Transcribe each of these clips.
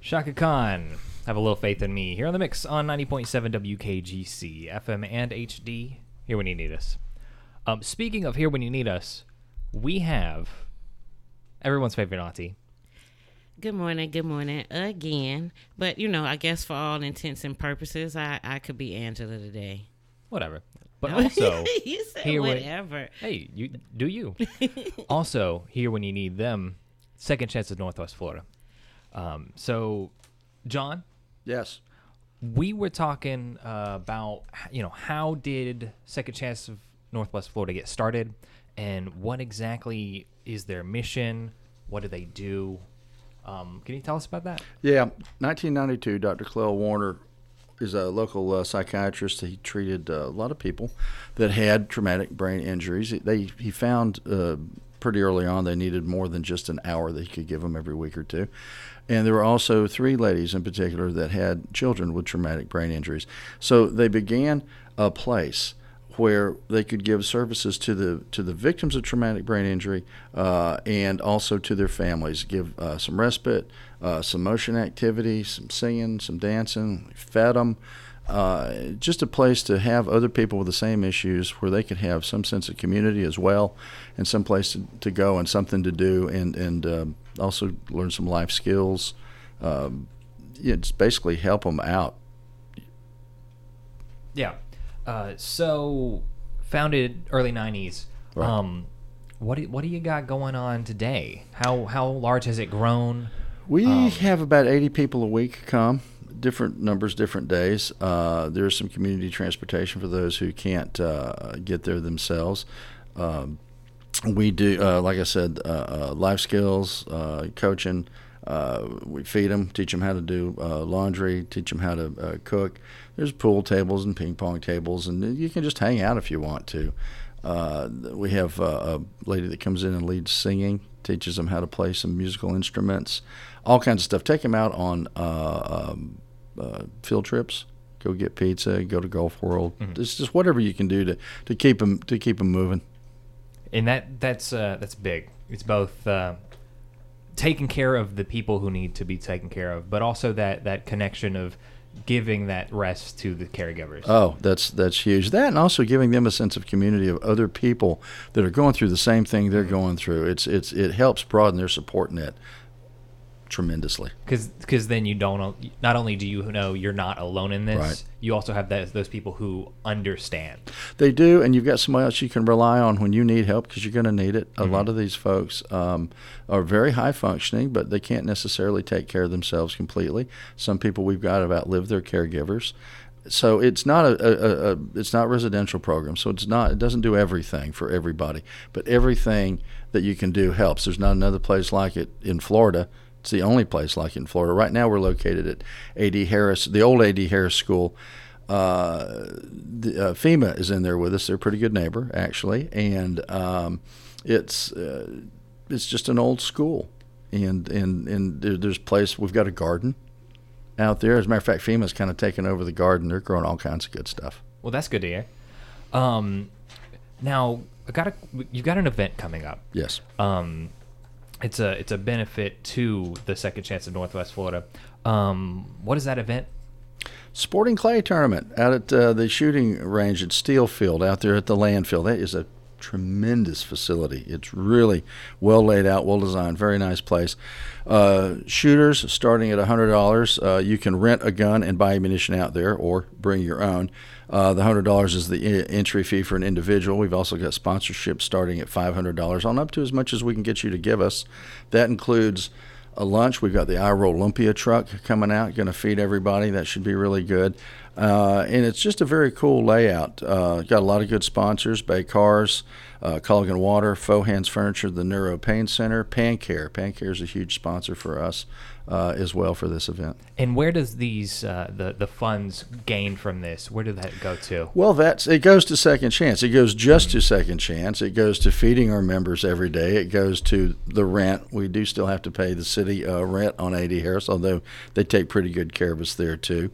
Shaka Khan, have a little faith in me. Here on the mix on 90.7 WKGC, FM and HD. Here when you need us. Speaking of here when you need us, we have everyone's favorite auntie. Good morning again. But, I guess for all intents and purposes, I could be Angela today. Whatever. But also, you said here whatever. Hey, you do you. Also, here when you need them, Second Chance of Northwest Florida. So, John? Yes. We were talking about, how did Second Chance of Northwest Florida get started, and what exactly is their mission? What do they do? Can you tell us about that? Yeah. 1992, Dr. Clell Warner is a local psychiatrist. He treated a lot of people that had traumatic brain injuries. He found pretty early on they needed more than just an hour that he could give them every week or two. And there were also 3 ladies in particular that had children with traumatic brain injuries. So they began a place where they could give services to the victims of traumatic brain injury and also to their families, give some respite, some motion activity, some singing, some dancing, fed them. Just a place to have other people with the same issues where they could have some sense of community as well, and some place to go and something to do, and also learn some life skills. Just basically help them out. Yeah. So, founded early 90s. Right. What do you got going on today? How large has it grown? We have about 80 people a week come. Different numbers, different days. There's some community transportation for those who can't get there themselves. We do, like I said, life skills, coaching. We feed them, teach them how to do laundry, teach them how to cook. There's pool tables and ping pong tables, and you can just hang out if you want to. We have a lady that comes in and leads singing, teaches them how to play some musical instruments, all kinds of stuff. Take them out on field trips. Go get pizza. Go to Gulf World. Mm-hmm. It's just whatever you can do to keep them moving. And that's big. It's both taking care of the people who need to be taken care of, but also that connection of giving that rest to the caregivers. Oh, that's huge. That, and also giving them a sense of community of other people that are going through the same thing they're going through. It helps broaden their support net tremendously. Because then you don't, not only do you know you're not alone in this, right, you also have those people who understand. They do, and you've got somebody else you can rely on when you need help, because you're going to need it. A lot of these folks are very high functioning, but they can't necessarily take care of themselves completely. Some people we've got have outlived their caregivers. So it's not it's not a residential program. So it doesn't do everything for everybody, but everything that you can do helps. There's not another place like it in Florida. It's the only place like it in Florida. Right now we're located at A.D. Harris, the old A.D. Harris School. FEMA is in there with us. They're a pretty good neighbor, actually. And it's just an old school. And there's a place, we've got a garden out there. As a matter of fact, FEMA's kind of taken over the garden. They're growing all kinds of good stuff. Well, that's good to hear. Now, you've got an event coming up. Yes. It's a benefit to the Second Chance of Northwest Florida. What is that event? Sporting clay tournament out at the shooting range at Steelfield out there at the landfill. That is a tremendous facility. It's really well laid out, well designed, very nice place. Shooters starting at $100. You can rent a gun and buy ammunition out there or bring your own. The $100 is the entry fee for an individual. We've also got sponsorships starting at $500 on up to as much as we can get you to give us. That includes a lunch. We've got the Ira Olympia truck coming out, going to feed everybody. That should be really good. And it's just a very cool layout. Got a lot of good sponsors: Bay Cars, Culligan Water, Faux Hands Furniture, the Neuro Pain Center, PanCare. PanCare is a huge sponsor for us as well for this event. And where does these the funds gained from this, where did that go to? Well, it goes to Second Chance. It goes just to Second Chance. It goes to feeding our members every day. It goes to the rent. We do still have to pay the city rent on A.D. Harris, although they take pretty good care of us there too.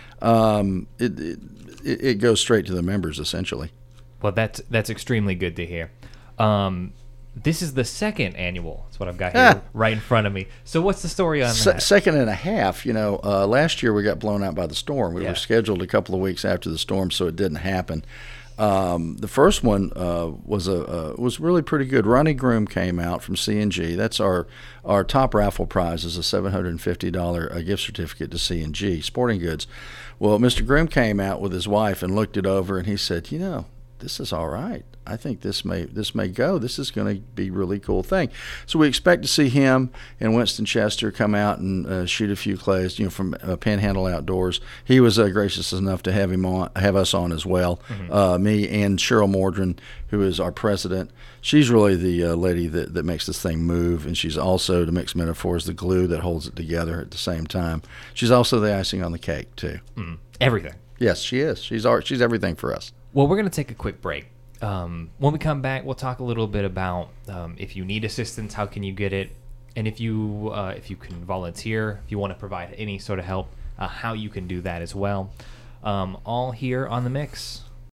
It goes straight to the members essentially. Well, that's extremely good to hear. this is the second annual. That's what I've got here right in front of me. So what's the story on that? Second and a half. Last year we got blown out by the storm. We Yeah. were scheduled a couple of weeks after the storm, so it didn't happen. The first one was really pretty good. Ronnie Groom came out from C&G. That's our top raffle prize is a $750 gift certificate to C&G Sporting Goods. Well, Mr. Groom came out with his wife and looked it over, and he said, this is all right. I think this may go. This is going to be a really cool thing. So we expect to see him and Winston Chester come out and shoot a few clays, from Panhandle Outdoors. He was gracious enough to have us on as well. Mm-hmm. Me and Cheryl Mordren, who is our president. She's really the lady that makes this thing move, and she's also, to mix metaphors, the glue that holds it together at the same time. She's also the icing on the cake too. Mm-hmm. Everything. Yes, she is. She's everything for us. Well, we're going to take a quick break. When we come back, we'll talk a little bit about if you need assistance, how can you get it, and if you can volunteer, if you want to provide any sort of help, how you can do that as well. All here on The Mix.